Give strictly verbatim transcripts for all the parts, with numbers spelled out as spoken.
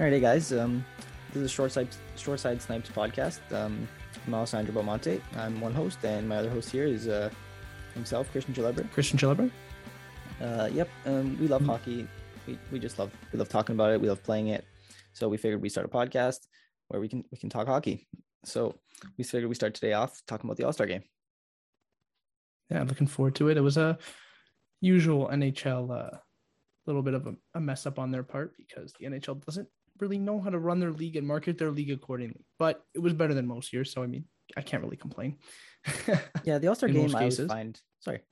All right, hey guys. Um, this is Short Side Short Side Snipes podcast. Um, I'm Alessandro Belmonte. I'm one host, and my other host here is uh, himself, Christian Gillebra. Christian Gillebra. Uh, yep. Um, we love Mhm. hockey. We we just love we love talking about it. We love playing it. So we figured we start a podcast where we can we can talk hockey. So we figured we start today off talking about the All-Star game. Yeah, looking forward to it. It was a usual N H L uh, little bit of a, a mess up on their part because the N H L doesn't really know how to run their league and market their league accordingly. But it was better than most years, so I mean, I can't really complain. Yeah, the All-Star In game most I always cases. find sorry.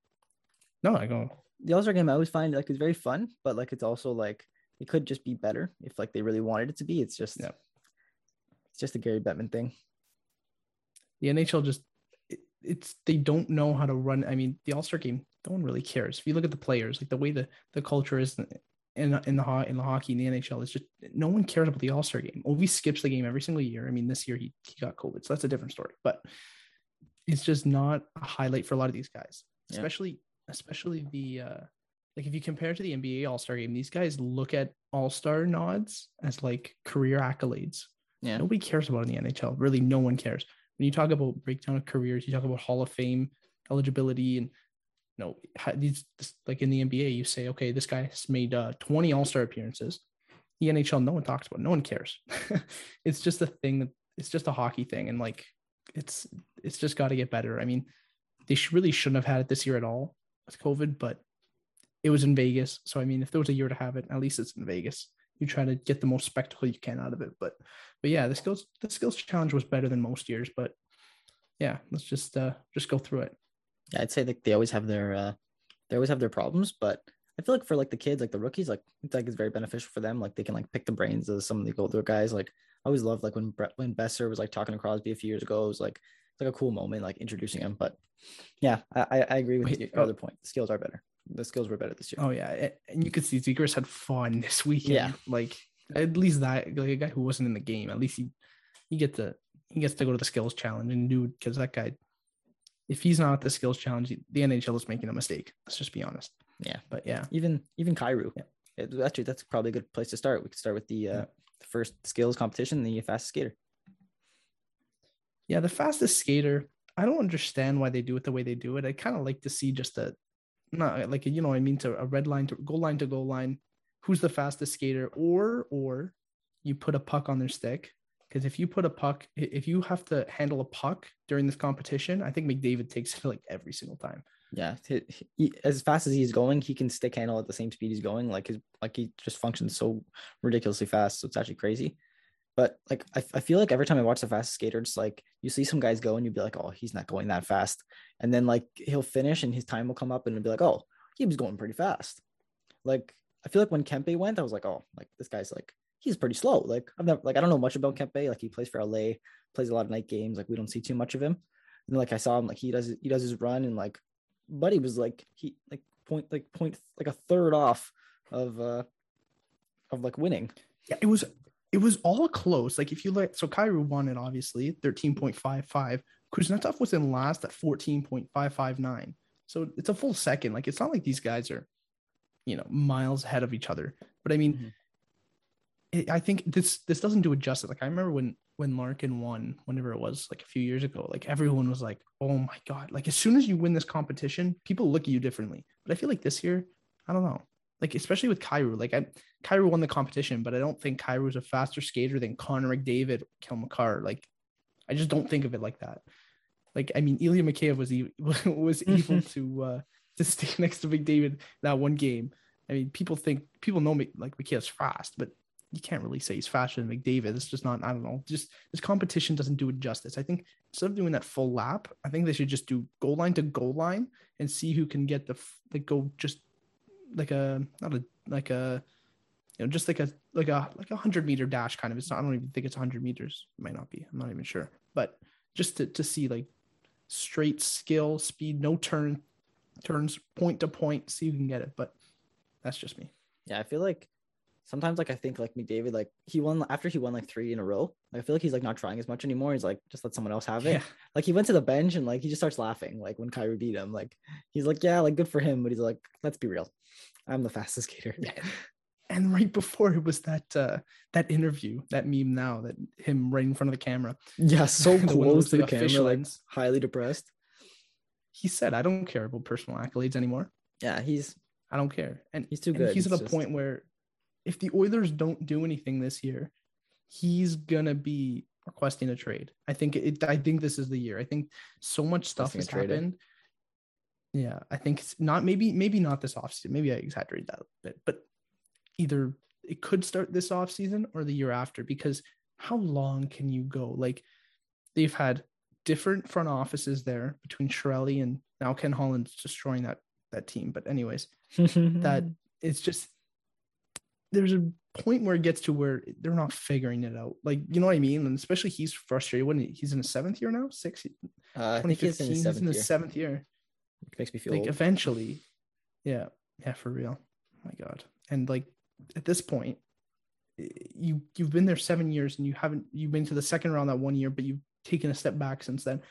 No, I go. The All-Star game I always find like it's very fun, but like it's also like it could just be better if like they really wanted it to be. It's just Yeah. it's just a Gary Bettman thing. The N H L just it, it's they don't know how to run. I mean, the All-Star game, no one really cares. If you look at the players, like the way the, the culture is in in the ho- in the hockey in the N H L, is just no one cares about the All-Star game. Ovi skips the game every single year. I mean, this year he he got COVID, so that's a different story. But it's just not a highlight for a lot of these guys, Yeah. especially especially the uh, like if you compare to the N B A All-Star game, these guys look at All-Star nods as like career accolades. Yeah. Nobody cares about it in the N H L. Really, no one cares. When you talk about breakdown of careers, you talk about Hall of Fame eligibility, and you know how these like in the N B A, you say, okay, this guy has made uh, twenty All-Star appearances. The N H L, no one talks about it. No one cares. It's just a thing that it's just a hockey thing, and like it's it's just got to get better. I mean, they should, really shouldn't have had it this year at all with COVID, but it was in Vegas. So I mean, if there was a year to have it, at least it's in Vegas. You try to get the most spectacle you can out of it. But but yeah, the skills the skills challenge was better than most years. But yeah, let's just uh just go through it. Yeah, I'd say that they always have their uh they always have their problems, but I feel like for like the kids, like the rookies, like it's like it's very beneficial for them. Like they can like pick the brains of some of the older guys. Like I always loved like when Brett when Besser was like talking to Crosby a few years ago. It was like it's like a cool moment, like introducing him. But yeah, I I I agree with Wait, your oh. other point. The skills are better. The skills were better this year. Oh yeah, and you could see Zegers had fun this weekend. Yeah. Like at least that like a guy who wasn't in the game, at least he he get to he gets to go to the skills challenge and do because that guy, if he's not at the skills challenge, the N H L is making a mistake. Let's just be honest. Yeah. But yeah, Even even Kyrou. Yeah. It, actually, that's probably a good place to start. We could start with the uh, Yeah. the first skills competition, the fastest skater. yeah, the fastest skater. I don't understand why they do it the way they do it. I kind of like to see just a not like you know what I mean to a red line to goal line to goal line. Who's the fastest skater? Or or you put a puck on their stick. Because if you put a puck, if you have to handle a puck during this competition, I think McDavid takes it like every single time. Yeah, he, he, as fast as he's going, he can stick handle at the same speed he's going. Like his, like he just functions so ridiculously fast. So it's actually crazy. But like, I, I feel like every time I watch the fastest skater, it's like you see some guys go and you'd be like, oh, he's not going that fast. And then like he'll finish and his time will come up and it'll be like, oh, he was going pretty fast. Like I feel like when Kempe went, I was like, oh, like this guy's like he's pretty slow. Like I've never like I don't know much about Kempe. Like he plays for L A, plays a lot of night games. Like we don't see too much of him. And like I saw him, like he does he does his run and like. Buddy was like he like point like point like a third off of uh of like winning. Yeah, it was it was all close. Like if you like, so Kyrou won it obviously thirteen point five five. Kuznetsov was in last at fourteen point five five nine. So it's a full second. Like it's not like these guys are, you know, miles ahead of each other. But I mean, Mm-hmm. it, I think this this doesn't do it justice. Like I remember when when Larkin won, whenever it was, like a few years ago, like everyone was like, oh my God. Like as soon as you win this competition, people look at you differently. But I feel like this year, I don't know. Like, especially with Kyrou, like I, Kyrou won the competition, but I don't think Kyrou is a faster skater than Connor McDavid, Kel McCarr. Like, I just don't think of it like that. Like, I mean, Ilya Mikheyev was e- was able to uh, to stay next to McDavid that one game. I mean, people think people know like Mikheyev's fast, but you can't really say he's faster than McDavid. It's just not. I don't know. Just this competition doesn't do it justice. I think instead of doing that full lap, I think they should just do goal line to goal line and see who can get the like go just. like a not a like a you know just like a like a like a hundred meter dash kind of. It's not. I don't even think it's a hundred meters. It might not be. I'm not even sure. But just to to see like straight skill, speed, no turn turns, point to point. See who can get it. But that's just me. Yeah, I feel like sometimes like I think like McDavid like he won after he won like three in a row. Like, I feel like he's like not trying as much anymore. He's like just let someone else have it. Yeah. Like he went to the bench and like he just starts laughing like when Kyrou beat him. Like he's like yeah like good for him, but he's like let's be real, I'm the fastest skater. Yeah. And right before it was that uh, that interview, that meme now, that him right in front of the camera. Yeah, so The one that close looks to like the a fish camera, like lens. highly depressed. He said, I don't care about personal accolades anymore. Yeah, he's I don't care. And he's too and good. he's at It's a just point where if the Oilers don't do anything this year, he's gonna be requesting a trade. I think it I think this is the year. I think so much stuff requesting a has trade, eh? happened. Yeah, I think it's not maybe maybe not this offseason. Maybe I exaggerate that a bit, but either it could start this offseason or the year after, because how long can you go? Like they've had different front offices there between Chiarelli and now Ken Holland's destroying that that team. But anyways, that it's just there's a point where it gets to where they're not figuring it out. Like, you know what I mean? And especially he's frustrated when he, he's in his seventh year now, six, uh, I think he's in his he's seventh in his year. seventh year. Which makes me feel Like old. eventually, yeah, yeah, for real. Oh my God. And like at this point, you you've been there seven years and you haven't you've been to the second round that one year, but you've taken a step back since then.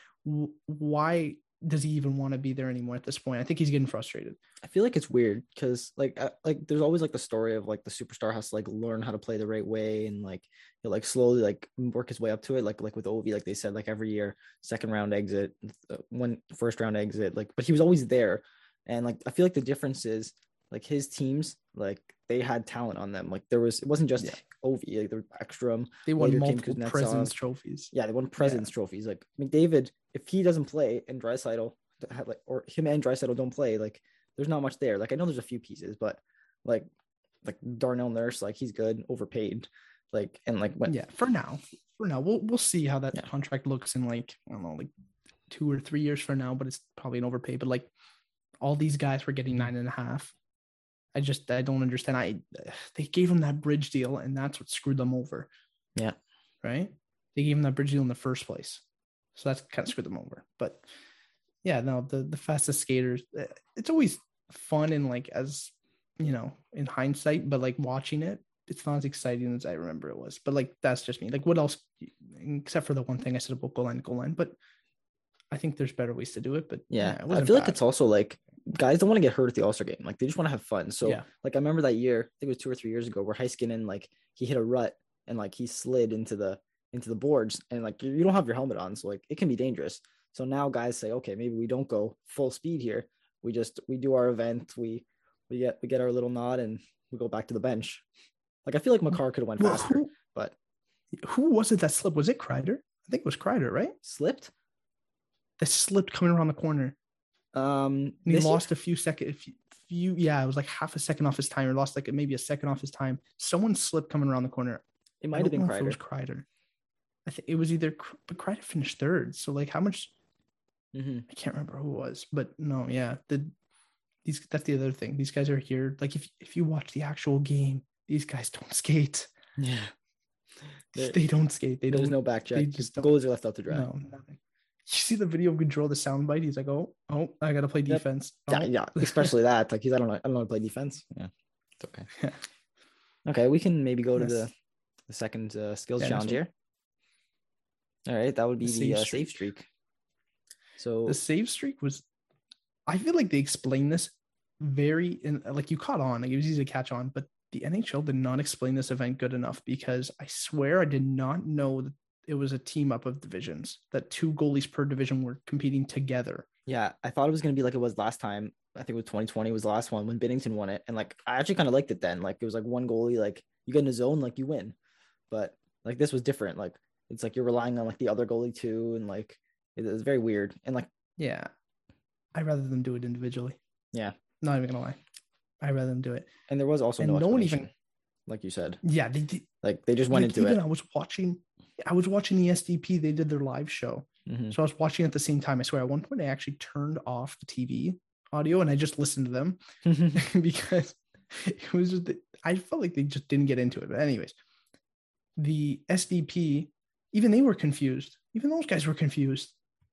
Why does he even want to be there anymore at this point? I think he's getting frustrated. I feel like it's weird because like uh, like there's always like the story of like the superstar has to like learn how to play the right way and like he'll like slowly like work his way up to it. Like like with Ovi, like they said, like every year, second round exit, uh, one first round exit, like but he was always there. And like I feel like the difference is like his teams, like they had talent on them. Like there was it wasn't just Yeah. Ovi, like the Ekstrom. They won later came multiple Kuznetsov. President's trophies. Yeah, they won President's trophies. Like McDavid, if he doesn't play and Draisaitl had like or him and Draisaitl don't play, like there's not much there. Like I know there's a few pieces, but like like Darnell Nurse, like he's good, overpaid. Like and like when yeah, for now. For now. We'll we'll see how that Yeah. contract looks in like, I don't know, like two or three years from now, but it's probably an overpay. But like all these guys were getting nine and a half. I just I don't understand. I they gave him that bridge deal, and that's what screwed them over. Yeah. Right? They gave him that bridge deal in the first place. So that's kind of screwed them over. But yeah, no, the the fastest skaters, it's always fun and like as you know, in hindsight, but like watching it, it's not as exciting as I remember it was. But like that's just me. Like what else except for the one thing I said about goal line, goal line, but I think there's better ways to do it. But yeah, yeah, it I wasn't feel bad. like it's also like guys don't want to get hurt at the All-Star game. Like they just want to have fun. So Yeah. like I remember that year, I think it was two or three years ago, where Heiskanen like he hit a rut and like he slid into the into the boards and like you, you don't have your helmet on, so like it can be dangerous. So now guys say, okay, maybe we don't go full speed here. We just we do our event, we we get we get our little nod and we go back to the bench. Like I feel like Makar could have went Well, faster, who, but who was it that slipped? Was it Kreider? I think it was Kreider, right? slipped. That slipped coming around the corner. Um, And he this year? lost a few seconds. Few, yeah, it was like half a second off his time, or lost like maybe a second off his time. Someone slipped coming around the corner. It I might have don't been know if it was Kreider. Kreider. I think it was either, but Kreider finished third. So like, how much? Mm-hmm. I can't remember who it was, but no, yeah, the these that's the other thing. These guys are here. Like if if you watch the actual game, these guys don't skate. Yeah, there, They don't skate. They there's don't. no back check. they Just just don't- goalies are left out to dry. No, nothing. You see the video of Gaudreau, the soundbite? He's like, "Oh, oh, I gotta play Yep. defense." Yeah, Oh. yeah, especially that. Like he's I don't know, I don't know how to play defense. Yeah, it's okay. Yeah. Okay, we can maybe go to Yes. the the second uh, skills Yeah, next challenge one. here. All right, that would be The the, save uh, streak. save streak. So The save streak was, I feel like they explained this very in like you caught on, like it was easy to catch on, but the N H L did not explain this event good enough, because I swear I did not know that it was a team up of divisions, that two goalies per division were competing together. yeah, I thought it was gonna be like it was last time. I think it was twenty twenty was the last one when Binnington won it, and like I actually kind of liked it then. Like it was like one goalie, like you get in a zone, like you win. But like this was different. Like it's like you're relying on like the other goalie too, and like it was very weird. And like Yeah. I'd rather them do it individually. Yeah. Not even gonna lie. I'd rather them do it. and there was also And no, no one explanation, even- like you said. Yeah, they did. Like they just went Like, into even it. I was watching, I was watching the S D P. They did their live show. Mhm. So I was watching at the same time. I swear, at one point I actually turned off the T V audio and I just listened to them because it was just, I felt like they just didn't get into it. But anyways, the S D P, even they were confused. Even those guys were confused.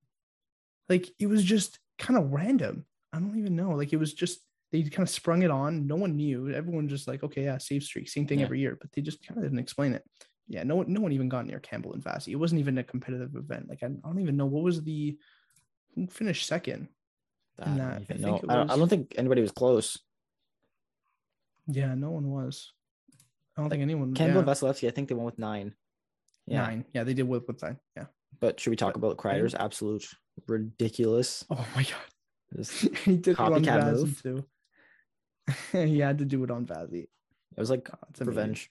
Like it was just kind of random. I don't even know. Like it was just, they kind of sprung it on. No one knew. Everyone just like, okay, yeah, save streak, same thing Yeah. every year. But they just kind of didn't explain it. Yeah, no one, no one even got near Campbell and Vasi. It wasn't even a competitive event. Like I, I don't even know what was the who finished second. I don't that, even I know. think it I don't, I was- don't think anybody was close. Yeah, no one was. I don't think anyone. Campbell yeah. and Vasilevsky, I think they went with nine. Yeah. Nine. Yeah, they did with with nine. Yeah. But should we talk But about Kreider's absolute ridiculous oh my god, just he did it on copycat Vazzy move? too. He had to do it on Vazzy. It was like Oh, it's amazing. revenge.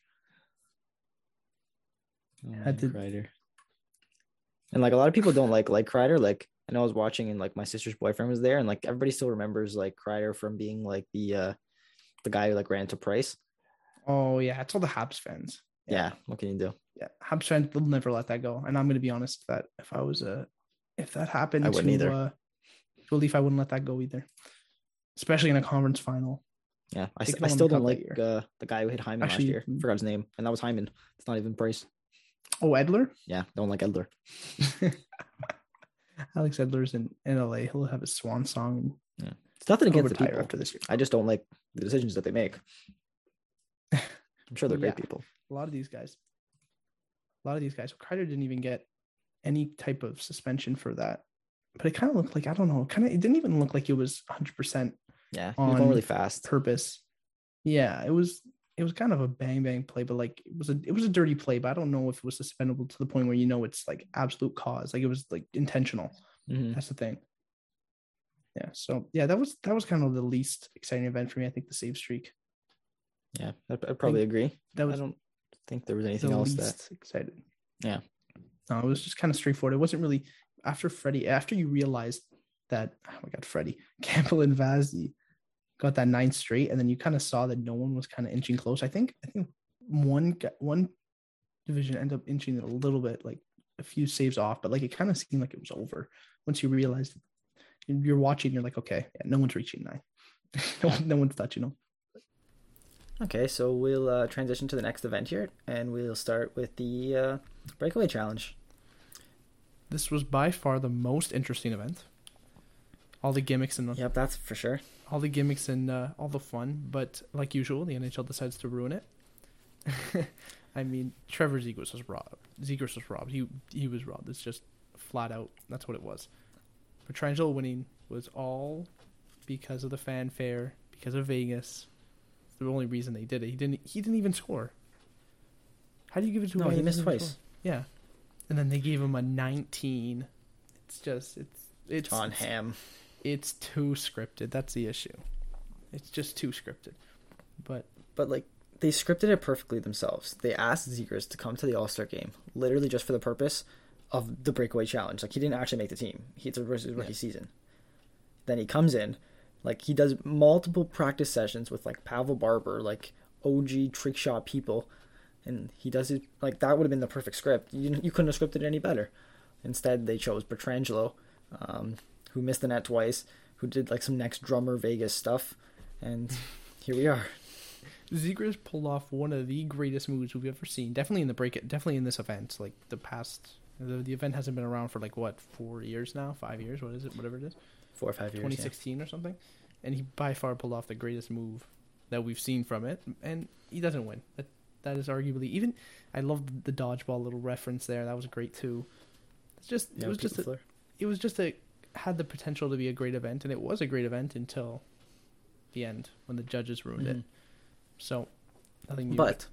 Oh, man, Had to- Kreider. And like a lot of people don't like like Kreider. Like I know I was watching and like my sister's boyfriend was there, and like everybody still remembers like Kreider from being like the uh the guy who like ran to Price. Oh yeah, it's all the Habs fans. Yeah, what can you do? Yeah, Habs fans will never let that go. And I'm going to be honest that if I was a, if that happened I wouldn't to either. uh, to a Leaf, I wouldn't let that go either. Especially in a conference final. Yeah, I, They s- could I have won still the don't cup like that year. uh, the guy who hit Hyman Actually, last year. mm. Forgot his name, and that was Hyman. It's not even Price. Oh, Edler. Yeah, don't like Edler. Alex Edler's in, in L A. He'll have his swan song. Yeah, it's nothing And he'll against the retire people. after this year. I just don't like the decisions that they make. I'm sure they're Yeah. great people. A lot of these guys, a lot of these guys. Kreider didn't even get any type of suspension for that. But it kind of looked like, I don't know, kind of, it didn't even look like it was one hundred percent Yeah, he was going on really fast. purpose. Yeah, it was it was kind of a bang bang play, but like it was a it was a dirty play, but I don't know if it was suspendable to the point where you know it's like absolute cause. Like it was like intentional. Mhm. That's the thing. Yeah. So yeah, that was that was kind of the least exciting event for me. I think the save streak. Yeah, I'd, I'd probably agree. That was I don't think there was the anything else least that. excited. Yeah. No, it was just kind of straightforward. It wasn't really after Freddie, after you realized that, oh my God, Freddie, Campbell and Vazzy got that ninth straight, and then you kind of saw that no one was kind of inching close. I think I think one gu- one division ended up inching it a little bit, like a few saves off, but like it kind of seemed like it was over once you realized you're watching. You're like, okay, yeah, no one's reaching nine, no, one- no one's touching them. Okay, so we'll uh, transition to the next event here, and we'll start with the uh, breakaway challenge. This was by far the most interesting event. All the gimmicks and the, Yep, that's for sure. all the gimmicks and uh, all the fun, but like usual, the N H L decides to ruin it. I mean, Trevor Zegras was robbed. Zegras was robbed. He he was robbed. It's just flat out. That's what it was. Petrangelo winning was all because of the fanfare, because of Vegas. It's the only reason they did it. He didn't. He didn't even score. How do you give it to? a No, guy he that missed doesn't even twice. score? Yeah, and then they gave him a nineteen. It's just it's it's John it's, Hamm. it's too scripted. That's the issue. It's just too scripted. But But like they scripted it perfectly themselves. They asked Zegras to come to the All-Star game, literally just for the purpose of the breakaway challenge. Like he didn't actually make the team. He it's a rookie Yeah. season. Then he comes in, like he does multiple practice sessions with like Pavel Barber, like O G trick shot people, and he does it like that would have been the perfect script. You you couldn't have scripted it any better. Instead, they chose Petrangelo, um, who missed the net twice, who did like some next drummer Vegas stuff, and here we are. Zegras pulled off one of the greatest moves we've ever seen. Definitely in the break, definitely in this event. Like the past, the, the event hasn't been around for like what four years now, five years. What is it? Whatever it is, Four or five years. twenty sixteen or something. And he by far pulled off the greatest move that we've seen from it. And he doesn't win. That that is arguably even. I love the dodgeball little reference there. That was great too. It's just Yeah, it was just a, Fleur. it was just a had the potential to be a great event, and it was a great event until the end when the judges ruined it. Mhm. So, nothing new. But,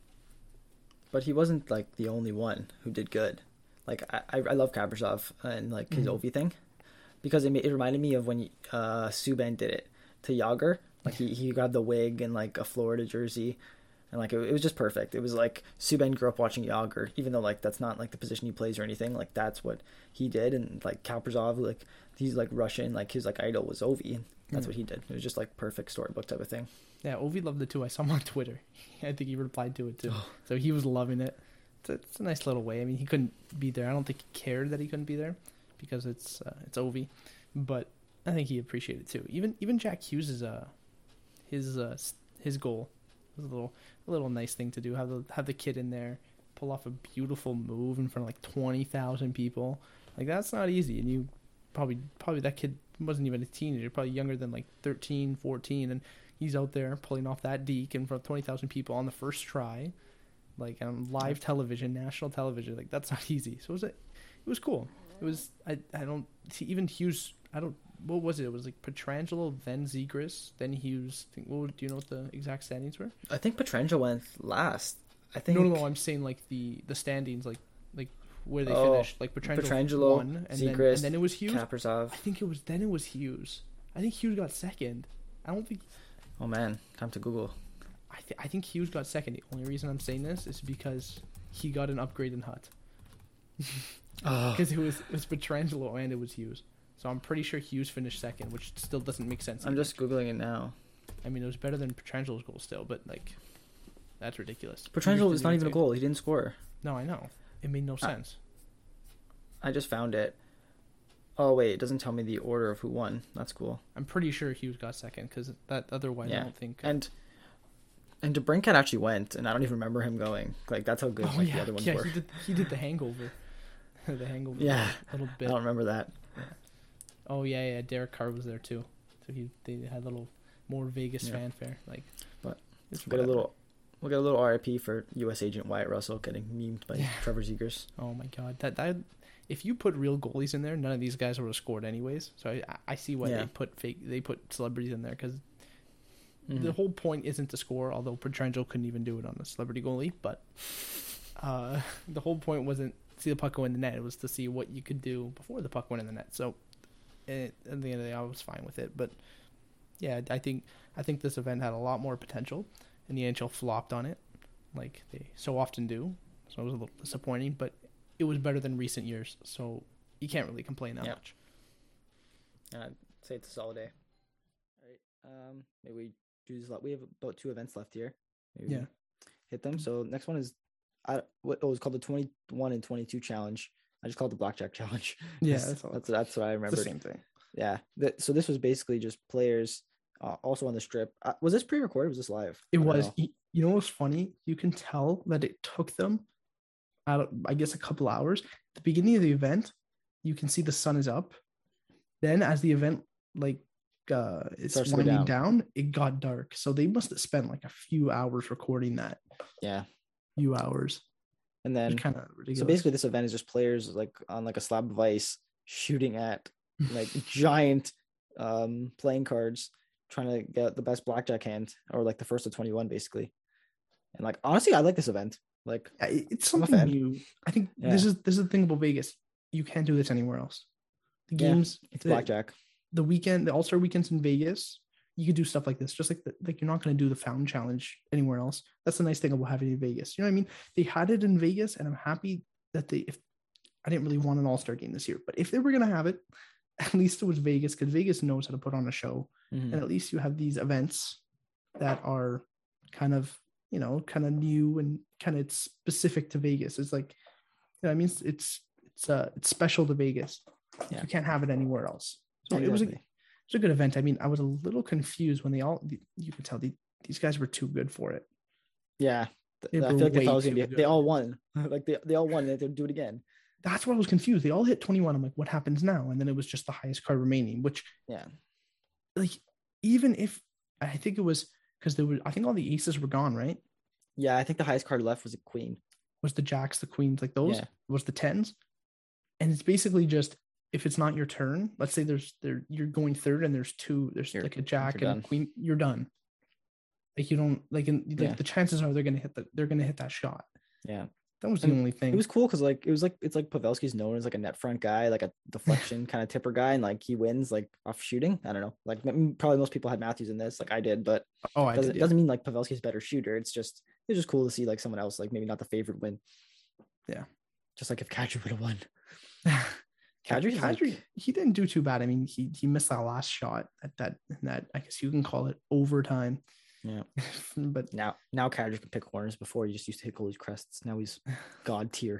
but he wasn't like the only one who did good. Like I, I I love Kaprizov and like his Mhm. Ovi thing, because it ma- it reminded me of when uh Subban did it to Yager. Like he he grabbed the wig and like a Florida jersey, and like it, it was just perfect. It was like Subban grew up watching Yager, even though like that's not like the position he plays or anything. Like that's what he did, and like Kaprizov, like he's like Russian, like his like idol was Ovi, and that's Yeah. what he did. It was just like perfect storybook type of thing. Yeah, Ovi loved it too. I saw him on Twitter. I think he replied to it too. Oh. So he was loving it. It's a, it's a nice little way. I mean, he couldn't be there. I don't think he cared that he couldn't be there because it's uh, it's Ovi, but I think he appreciated it too. Even even Jack Hughes is uh his uh s- his goal was a little a little nice thing to do. Have the have the kid in there, pull off a beautiful move in front of like twenty thousand people. Like that's not easy, and you probably probably that kid wasn't even a teenager, probably younger than like thirteen, fourteen, and he's out there pulling off that deke in front of twenty thousand people on the first try, like on live television, national television. Like that's not easy. So it was, a, it was cool. It was, I, I don't see even Hughes. I don't what was it? It was like Petrangelo, then Zegras, then Hughes. Think, what would, do you know what the exact standings were? I think Petrangelo went last. I think No, no, no. I'm saying like the the standings, like like where they Oh, finished. Like Petrangelo, Petrangelo, won, and then, Zegras, and then it was Hughes. Kaprizov. I think it was then it was Hughes. I think Hughes got second. I don't think. Oh man, time to Google. I th- I think Hughes got second. The only reason I'm saying this is because he got an upgrade in Hut. Oh, Because it was it was Petrangelo and it was Hughes. So I'm pretty sure Hughes finished second, which still doesn't make sense. I'm either. just googling it now. I mean, it was better than Petrangelo's goal still, but like, that's ridiculous. Petrangelo was Hughes not didn't even a take- goal. He didn't score. No, I know. It made no sense. I just found it. Oh wait, it doesn't tell me the order of who won. That's cool. I'm pretty sure Hughes got second because that otherwise I Yeah. don't think. And and DeBrincat actually went, and I don't even remember him going. Like that's how good oh like, yeah, the other ones yeah. were. He did. He did the Hangover. the Hangover. Yeah. A little I bit. don't remember that. Oh yeah, yeah. Derek Carr was there too, so he they had a little more Vegas Yeah. fanfare. Like, But it's We'll get a whatever. little, we'll get a little R I P for U S agent Wyatt Russell getting memed by Yeah. Trevor Zegers. Oh my god, that that if you put real goalies in there, none of these guys would have scored anyways. So I I see why Yeah. they put fake they put celebrities in there because Mhm. the whole point isn't to score. Although Petrangelo couldn't even do it on a celebrity goalie, but uh, the whole point wasn't to see the puck go in the net. It was to see what you could do before the puck went in the net. So it, at the end of the day, I was fine with it. But yeah, I think I think this event had a lot more potential, and the N H L flopped on it, like they so often do. So it was a little disappointing, but it was better than recent years. So you can't really complain that Yeah. much. And I'd say it's a solid day. All right. Um, maybe we do this. We have about two events left here. Maybe we Yeah. hit them. So next one is, I what oh, it was called the twenty-one and twenty-two challenge. I just called it the blackjack challenge. Yeah, that's that's all. that's, that's what I It's remember. the same thing. Yeah. That, so this was basically just players, uh, also on the strip. Uh, was this pre-recorded? Or was this live? It I don't was. know. You, you know what's funny? You can tell that it took them, I, don't, I guess, a couple hours. At the beginning of the event, you can see the sun is up. Then, as the event like uh, it's Starts to go winding down. down, it got dark. So they must have spent like a few hours recording that. Yeah. Few hours. And then It's kind of ridiculous. so basically this event is just players like on like a slab of ice shooting at like giant um playing cards, trying to get the best blackjack hand or like the first to twenty-one basically. And like honestly, I like this event. Like Yeah, it- it's I'm a something fan. new. I think Yeah. this is this is the thing about Vegas. You can't do this anywhere else. The Yeah, games, it's the, blackjack. the weekend, the All Star weekends in Vegas, you could do stuff like this. Just like the, like you're not going to do the Fountain Challenge anywhere else. That's the nice thing about having it in Vegas. You know what I mean? They had it in Vegas, and I'm happy that they. If I didn't really want an All Star game this year, but if they were going to have it, at least it was Vegas because Vegas knows how to put on a show, Mhm. and at least you have these events that are kind of you know kind of new and kind of specific to Vegas. It's like, you know, I mean, it's it's it's uh it's special to Vegas. Yeah. You can't have it anywhere else. So Yeah, it was a, exactly. it was a good event. I mean, I was a little confused when they all, you could tell the, these guys were too good for it. Yeah. Th- They I were feel like they way thought it was gonna too be good. they all won. Like they, they all won and they'll do it again. That's why I was confused. They all hit twenty-one. I'm like, what happens now? And then it was just the highest card remaining, which Yeah. like, even if, I think it was because there were, I think all the aces were gone, right? Yeah, I think the highest card left was a queen. Was the jacks, the queens, like those? Yeah. Was the tens? And it's basically just, if it's not your turn, let's say there's there you're going third and there's two, there's You're- like a jack you're and a done. queen, you're done. Like you don't like, in, like Yeah. the chances are they're gonna hit the they're gonna hit that shot. Yeah. That was the And only thing. It was cool because like it was like it's like Pavelski's known as like a net front guy, like a deflection kind of tipper guy, and like he wins like off shooting. I don't know. Like m- probably most people had Matthews in this, like I did, but oh, I doesn't did, yeah. doesn't mean like Pavelski's a better shooter. It's just it's just cool to see like someone else, like maybe not the favorite win. Yeah. Just like if Kadri would have won. Kadri's Kadri, like, he didn't do too bad. I mean, he he missed that last shot at that that I guess you can call it overtime. yeah. But Now now Kadri can pick corners. Before he just used to hit goalies' crests. Now he's god tier.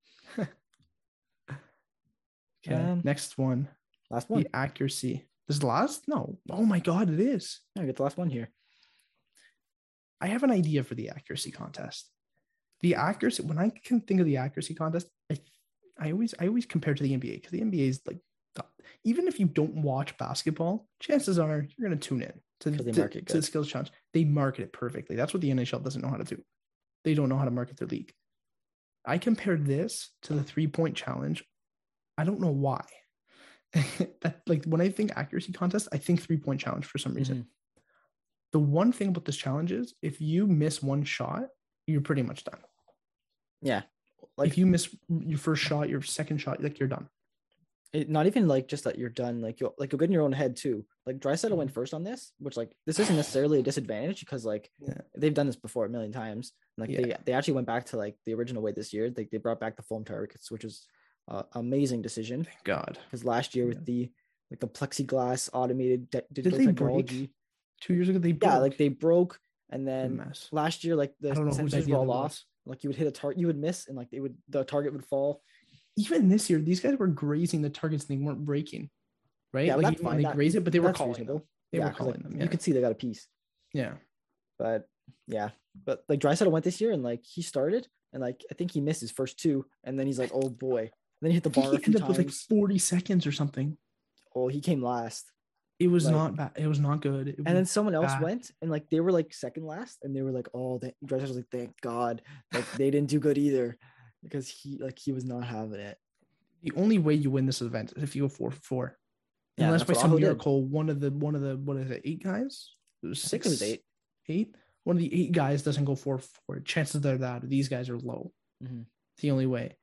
okay, Um, next one, Last one. the accuracy. This is the last? No. Oh my god, it is. Yeah, get the last one here. I have an idea for the accuracy contest. The accuracy, when I can think of the accuracy contest, I, I always I always compare to the N B A because the N B A is like, even if you don't watch basketball, chances are you're going to tune in to, 'Cause they to, market to the good. skills challenge. They market it perfectly. That's what the N H L doesn't know how to do. They don't know how to market their league. I compared this to the three point challenge. I don't know why. that like when I think accuracy contest, I think three point challenge for some reason. Mhm. The one thing about this challenge is if you miss one shot, you're pretty much done. Yeah. Like if you miss your first shot, your second shot, like you're done. it, not even like just that you're done. Like you'll like you'll get in your own head too. Like Draisaitl went first on this, which like this isn't necessarily a disadvantage because like Yeah. they've done this before a million times. Like Yeah. they they actually went back to like the original way this year. They they brought back the foam targets, which was uh, amazing decision. Thank God. Because last year Yeah. with the like the plexiglass automated de- Did digital they technology, break? Two years ago they broke. yeah, like they broke, and A then mess. last year like the I don't know whose sensors idea roll that off. was. Like you would hit a target, you would miss, and like they would the target would fall. Even this year, these guys were grazing the targets and they weren't breaking, right? Yeah, but like that's even when fine. they That- graze it, but they were that's calling reasonable. them. They Yeah, were 'cause, calling like, them. Yeah. You could see they got a piece. yeah. But yeah, but like Draisaitl went this year and like he started and like I think he missed his first two, and then he's like, oh boy. And then he hit the I think bar he a few ended up with like times. forty seconds or something. Oh, he came last. It was Like- not bad. It was not good. It And was then someone else bad. went and like they were like second last, and they were like, oh, that Draisaitl was like, thank God, like they didn't do good either because he like he was not having it. The only way you win this event is if you go four for four. Yeah, Unless that's by what some Aho did. miracle, one of the one of the what is it, eight guys? It was I think six. it was eight. Eight. One of the eight guys doesn't go four for four. Chances are that these guys are low. Mhm. It's the only way.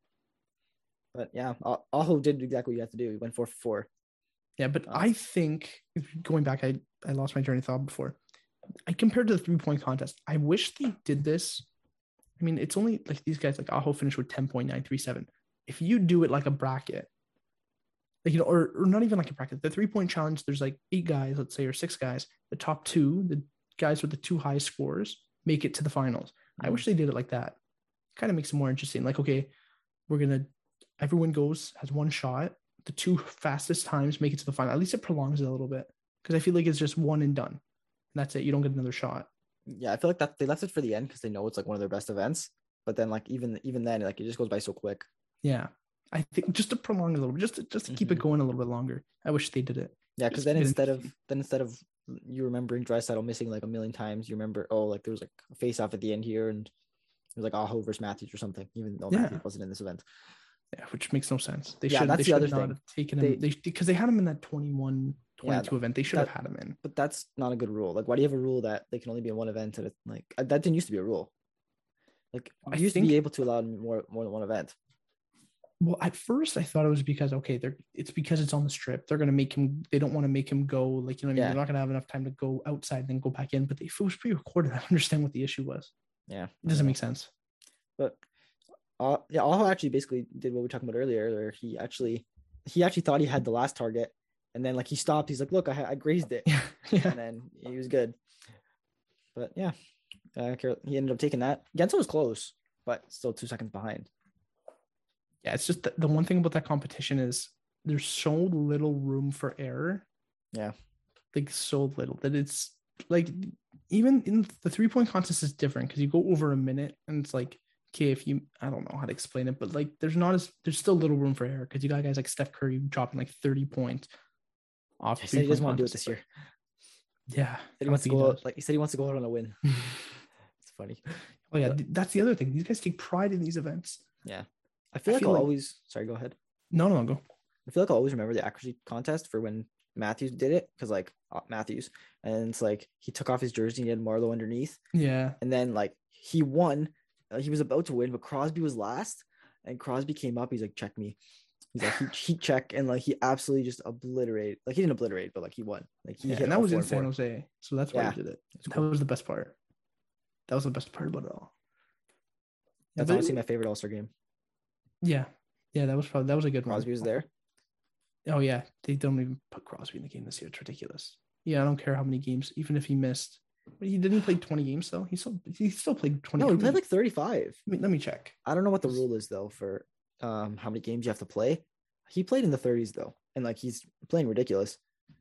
But yeah, Ah- Aho did exactly what you have to do. He went four for four. Yeah, but Uh, I think going back, I, I lost my train of thought before. I compared to the three point contest. I wish they did this. I mean, it's only like these guys, like Aho finished with ten point nine three seven. If you do it like a bracket, like, you know, or, or not even like a bracket, the three point challenge, there's like eight guys, let's say, or six guys. The top two, the guys with the two highest scores, make it to the finals. I Mhm. wish they did it like that. Kind of makes it more interesting. Like, okay, we're going to, everyone goes, has one shot. The two fastest times make it to the final. At least it prolongs it a little bit because I feel like it's just one and done. And that's it. You don't get another shot. Yeah, I feel like that they left it for the end because they know it's like one of their best events. But then like even even then, like it just goes by so quick. Yeah. I think just to prolong it a little bit, just to, just to keep it Mhm. going a little bit longer. I wish they did it. Yeah, because Just then keep it instead of interesting. then instead of you remembering Draisaitl missing like a million times, you remember oh like there was like a face off at the end here and it was like Aho versus Matthews or something, even though Yeah. Matthews wasn't in this event. Yeah, which makes no sense. They Yeah, should. that's They the should other not thing. have taken They- him. They because they had him in that twenty-one, twenty-two Yeah, event. They should that- have had him in. But that's not a good rule. Like, why do you have a rule that they can only be in one event? And it's like uh, that didn't used to be a rule. Like I you used to think- be able to allow more more than one event. Well, at first I thought it was because okay, they're it's because it's on the strip. They're gonna make him. They don't want to make him go like you know what I mean. Yeah. They're not gonna have enough time to go outside and then go back in. But if it was pre-recorded, I don't understand what the issue was. Yeah, It doesn't make sense. But uh, yeah, Aho actually basically did what we were talking about earlier, where he actually he actually thought he had the last target, and then like he stopped. He's like, "Look, I I grazed it," Yeah, yeah. and then he was good. But yeah, uh, Carol- he ended up taking that. Genso was close, but still two seconds behind. Yeah, it's just the, the one thing about that competition is there's so little room for error. Yeah. Like so little that it's like even in the three point contest is different because you go over a minute and it's like, okay, if you, I don't know how to explain it, but like there's not as, there's still little room for error because you got guys like Steph Curry dropping like thirty points off. He said he doesn't want to do it contest. this year. Yeah. He I said don't he wants to think he go does. out, like he said he wants to go out on a win. It's funny. Oh yeah, But- th- that's the other thing. These guys take pride in these events. I feel I like feel I'll like- always sorry, go ahead. No, no, no, go. I feel like I'll always remember the accuracy contest for when Matthews did it because like uh, Matthews and it's like he took off his jersey and he had Marlowe underneath Yeah. and then like he won. Uh, he was about to win, but Crosby was last and Crosby came up. He's like, check me. He's like, he, he check and like he absolutely just obliterated. Like he didn't obliterate, but like he won. Like he Yeah, hit and that all was four in and San four. Jose. So that's why Yeah. he did it. It's That cool. was the best part. That was the best part about it all. Yeah, That's but- honestly my favorite All Star game. Yeah. Yeah, that was probably that was a good one. Crosby was there. Oh yeah. They don't even put Crosby in the game this year. It's ridiculous. Yeah, I don't care how many games, even if he missed. But he didn't play twenty games though. He still he still played twenty. No, he how played many- like thirty-five. I mean, let me check. I don't know what the rule is though for um how many games you have to play. He played in the thirties though, and like he's playing ridiculous.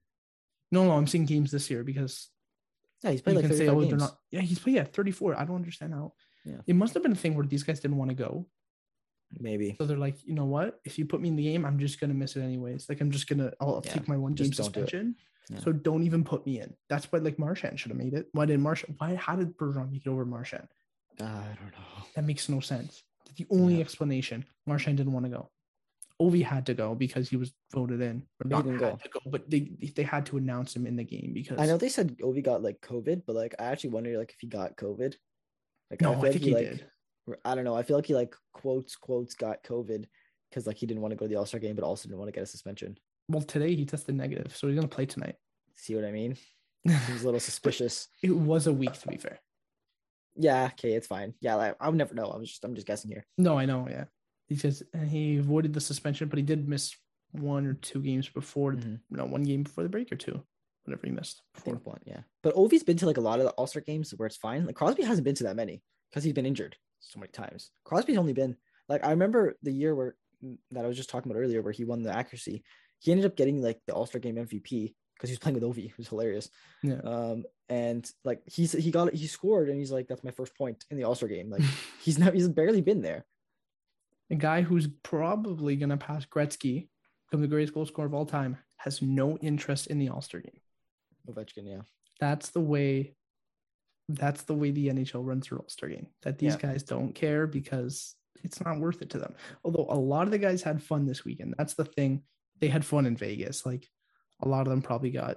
No, no, I'm saying games this year because Yeah, he's played you like can say, thirty-five oh, games. they're not. Yeah, he's played yeah, thirty-four. I don't understand how. Yeah. It must have been a thing where these guys didn't want to go. Maybe. So they're like, you know what? If you put me in the game, I'm just gonna miss it anyways. Like I'm just gonna I'll, I'll Yeah, take my one game just don't do it. suspension. Yeah. So don't even put me in. That's why like Marchand should have made it. Why didn't Marchand? Why how did Bergeron make it over Marchand? Uh, I don't know. That makes no sense. That's the only Yeah. explanation. Marchand didn't want to go. Ovi had to go because he was voted in. Or He not didn't had go. to go, but they they had to announce him in the game because I know they said Ovi got like COVID, but like I actually wonder like if he got COVID. Like No, I feel I like think he, he like did. I don't know. I feel like he like quotes quotes got COVID because like he didn't want to go to the All Star game, but also didn't want to get a suspension. Well, today he tested negative, so he's gonna play tonight. See what I mean? Seems a little suspicious. It was a week, to be fair. Yeah, okay, it's fine. Yeah, like, I would never know. I'm just I'm just guessing here. No, I know. Yeah, he just he avoided the suspension, but he did miss one or two games before. Mm-hmm. No, one game before the break or two, whatever he missed. I think one, yeah. But Ovi's been to like a lot of the All Star games where it's fine. Like Crosby hasn't been to that many because he's been injured so many times. Crosby's only been like I remember the year where that I was just talking about earlier, where he won the accuracy. He ended up getting like the All Star game M V P because he was playing with Ovi. It was hilarious. Yeah. Um, and like he's he got it, he scored, and he's like, that's my first point in the All Star game. Like he's not he's barely been there. A guy who's probably gonna pass Gretzky, become the greatest goal scorer of all time, has no interest in the All Star game. Ovechkin, yeah. That's the way. That's the way the N H L runs their All Star game. That these Yeah. guys don't care because it's not worth it to them. Although a lot of the guys had fun this weekend. That's the thing. They had fun in Vegas. Like a lot of them probably got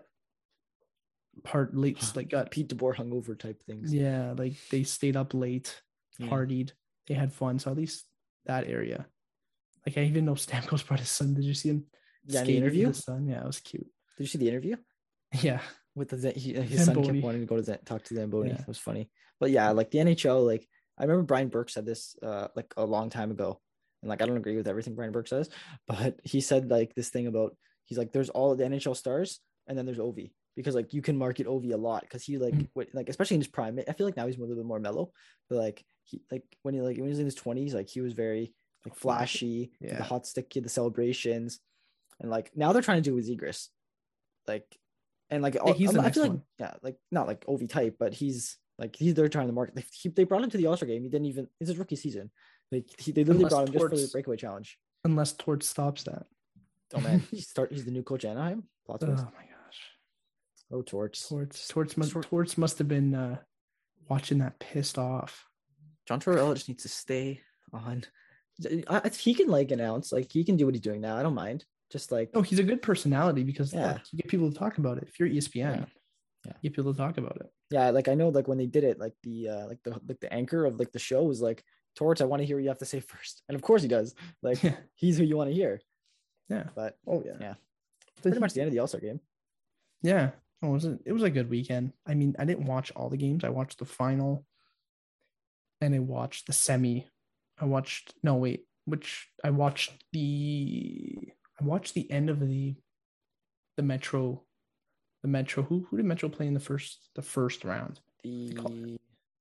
part late, like got Pete DeBoer hungover type things. yeah, like they stayed up late, Yeah. partied, they had fun. So at least that area. Like I even know Stamkos brought his son. Did you see him? Yeah, in the skating with interview? his son. Yeah, it was cute. Did you see the interview? Yeah. With the he, his son Zamboni. kept wanting to go to Z- talk to Zamboni. Yeah. It was funny. But yeah, like the N H L, like I remember Brian Burke said this uh like a long time ago. And like I don't agree with everything Brian Burke says, but he said like this thing about he's like there's all the N H L stars and then there's Ovi. Because like you can market Ovi a lot because he like Mhm. what, like especially in his prime. I feel like now he's a little bit more mellow, but like he like when he like when he was in his twenties, like he was very like flashy, Yeah. the hot stick kid, the celebrations, and like now they're trying to do with Zegras, like and like Yeah, he's I, the I next feel like one. yeah, like not like Ovi type, but he's like he's they're trying to market. They, he, they brought him to the All Star game. He didn't even it's his rookie season. Like he, they literally Unless brought him just for the Torts- breakaway challenge. Unless Torts stops that. Oh man, he start he's the new coach at Anaheim. Plot Oh twist. my gosh. Oh Torts. Torts. Torts must Tor- Torts must have been uh, watching that pissed off. John Tortorella just needs to stay on. I, I, he can like announce, like he can do what he's doing now. I don't mind. Just like No, he's a good personality because Yeah. like, you get people to talk about it. If you're E S P N, Yeah. Yeah. you get people to talk about it. yeah, like I know like when they did it, like the uh like the like the anchor of like the show was like Torts, I want to hear what you have to say first, and of course he does. Like Yeah. he's who you want to hear. Yeah. But Oh yeah. yeah, pretty much the end of the All Star game. Yeah. Oh, it was a, it was a good weekend. I mean, I didn't watch all the games. I watched the final and I watched the semi. I watched no wait, which I watched the I watched the end of the the Metro the Metro. Who who did Metro play in the first the first round? The call I'm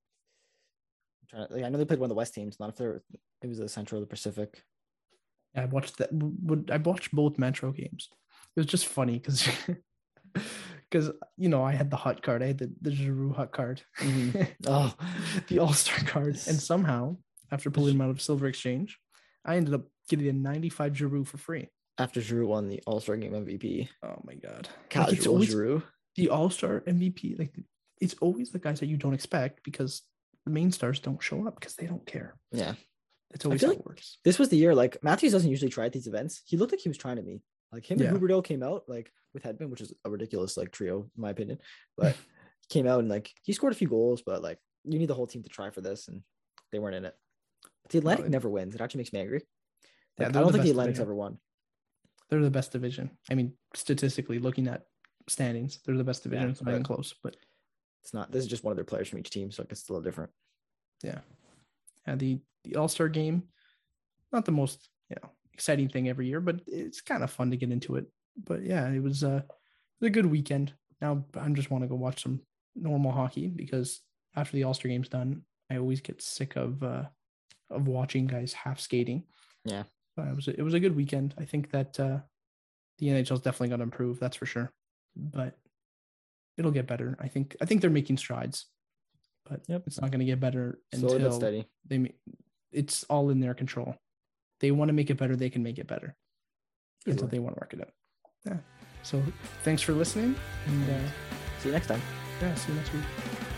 trying to, like, I know they played one of the West teams. Not if they're it was the Central or the Pacific. I watched that. Would I watched both Metro games? It was just funny because because you know I had the hot card. I had the the Giroux hot card. Oh, The All Star card, and somehow after pulling him out of Silver Exchange, I ended up getting a ninety-five Giroux for free. after Giroux won the All Star game M V P, Oh my god! casual Like, it's always Giroux. the All Star M V P. Like it's always the guys that you don't expect because the main stars don't show up because they don't care. Yeah. That's always feel how like it works. This was the year, like Matthews doesn't usually try at these events. He looked like he was trying to me. Like him Yeah. and Huberdeau came out like with Hedman, which is a ridiculous like trio in my opinion. But he came out and like he scored a few goals, but like you need the whole team to try for this, and they weren't in it. But the Atlantic it- never wins. It actually makes me angry. Yeah, Like, I they're don't the think the best Atlantic's division. ever won. They're the best division. I mean, statistically, looking at standings, they're the best division. Yeah, it's not even but- close, but It's not. This is just one of their players from each team, so I guess it's a little different. yeah, yeah. The the All Star game, not the most you know exciting thing every year, but it's kind of fun to get into it. But yeah, it was, uh, it was a good weekend. Now I just want to go watch some normal hockey because after the All Star game's done, I always get sick of uh, of watching guys half skating. Yeah. But it was a, it was a good weekend. I think that uh, the N H L is definitely going to improve. That's for sure. But it'll get better. I think I think they're making strides, but Yep. it's not going to get better Slowly but until steady. they. ma- It's all in their control. They want to make it better. They can make it better until Easily. they want to work it out. Yeah. So thanks for listening, and uh, See you next time. yeah, see you next week.